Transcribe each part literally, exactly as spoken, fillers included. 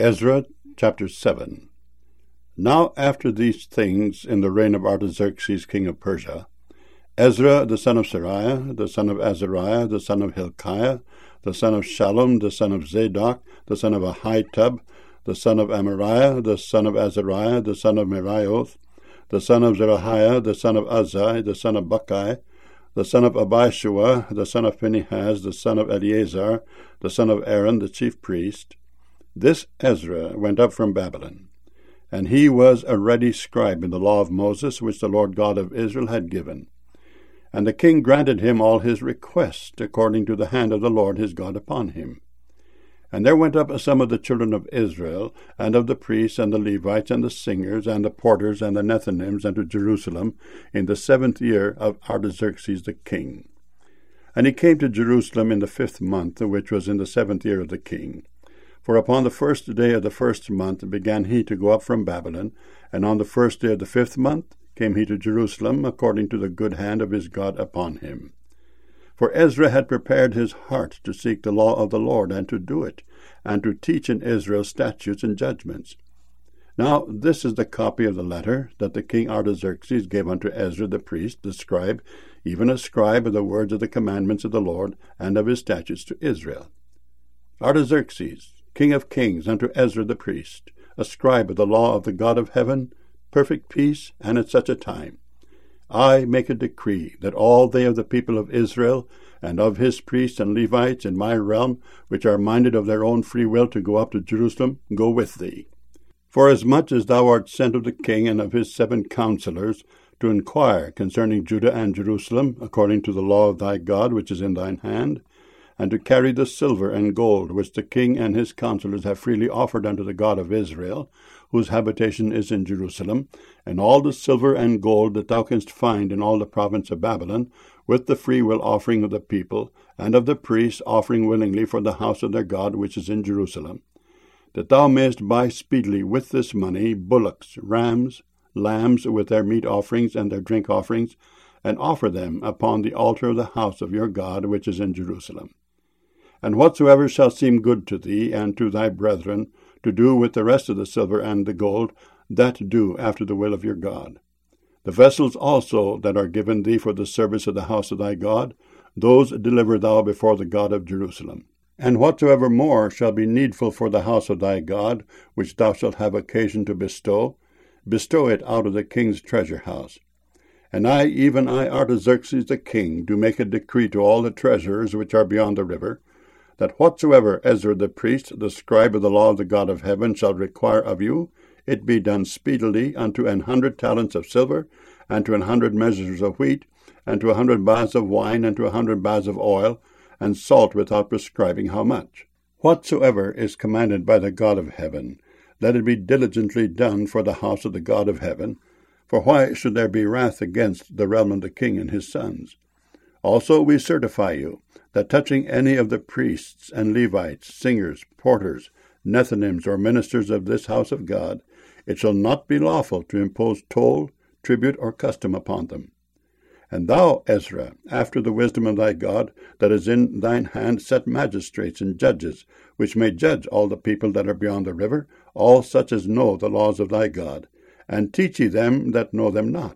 Ezra chapter seven. Now after these things, in the reign of Artaxerxes king of Persia, Ezra the son of Seraiah, the son of Azariah, the son of Hilkiah, the son of Shallum, the son of Zadok, the son of Ahitub, the son of Amariah, the son of Azariah, the son of Meraioth, the son of Zerahiah, the son of Uzzi, the son of Bucci, the son of Abishua, the son of Phinehas, the son of Eleazar, the son of Aaron, the chief priest. This Ezra went up from Babylon, and he was a ready scribe in the law of Moses, which the Lord God of Israel had given. And the king granted him all his requests, according to the hand of the Lord his God upon him. And there went up some of the children of Israel, and of the priests, and the Levites, and the singers, and the porters, and the Nethinims, unto Jerusalem, in the seventh year of Artaxerxes the king. And he came to Jerusalem in the fifth month, which was in the seventh year of the king. For upon the first day of the first month began he to go up from Babylon, and on the first day of the fifth month came he to Jerusalem, according to the good hand of his God upon him. For Ezra had prepared his heart to seek the law of the Lord, and to do it, and to teach in Israel statutes and judgments. Now this is the copy of the letter that the king Artaxerxes gave unto Ezra the priest, the scribe, even a scribe of the words of the commandments of the Lord, and of his statutes to Israel. Artaxerxes, King of kings, unto Ezra the priest, a scribe of the law of the God of heaven, perfect peace, and at such a time. I make a decree that all they of the people of Israel, and of his priests and Levites in my realm, which are minded of their own free will to go up to Jerusalem, go with thee. Forasmuch as thou art sent of the king and of his seven counselors, to inquire concerning Judah and Jerusalem, according to the law of thy God which is in thine hand, and to carry the silver and gold which the king and his counselors have freely offered unto the God of Israel, whose habitation is in Jerusalem, and all the silver and gold that thou canst find in all the province of Babylon, with the freewill offering of the people, and of the priests offering willingly for the house of their God which is in Jerusalem, that thou mayest buy speedily with this money bullocks, rams, lambs with their meat offerings and their drink offerings, and offer them upon the altar of the house of your God which is in Jerusalem. And whatsoever shall seem good to thee and to thy brethren, to do with the rest of the silver and the gold, that do after the will of your God. The vessels also that are given thee for the service of the house of thy God, those deliver thou before the God of Jerusalem. And whatsoever more shall be needful for the house of thy God, which thou shalt have occasion to bestow, bestow it out of the king's treasure house. And I, even I, Artaxerxes the king, do make a decree to all the treasurers which are beyond the river, that whatsoever Ezra the priest, the scribe of the law of the God of heaven, shall require of you, it be done speedily unto an hundred talents of silver, and to an hundred measures of wheat, and to a hundred baths of wine, and to a hundred baths of oil, and salt without prescribing how much. Whatsoever is commanded by the God of heaven, let it be diligently done for the house of the God of heaven, for why should there be wrath against the realm of the king and his sons? Also we certify you, that touching any of the priests and Levites, singers, porters, Nethinims, or ministers of this house of God, it shall not be lawful to impose toll, tribute, or custom upon them. And thou, Ezra, after the wisdom of thy God, that is in thine hand, set magistrates and judges, which may judge all the people that are beyond the river, all such as know the laws of thy God, and teach ye them that know them not.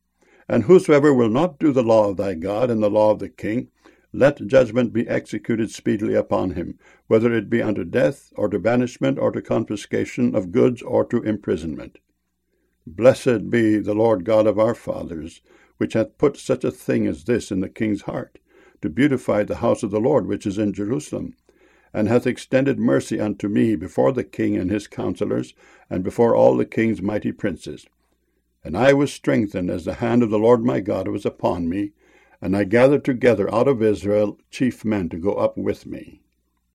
And whosoever will not do the law of thy God and the law of the king, let judgment be executed speedily upon him, whether it be unto death, or to banishment, or to confiscation of goods, or to imprisonment. Blessed be the Lord God of our fathers, which hath put such a thing as this in the king's heart, to beautify the house of the Lord which is in Jerusalem, and hath extended mercy unto me before the king and his counselors, and before all the king's mighty princes. And I was strengthened as the hand of the Lord my God was upon me, and I gathered together out of Israel chief men to go up with me.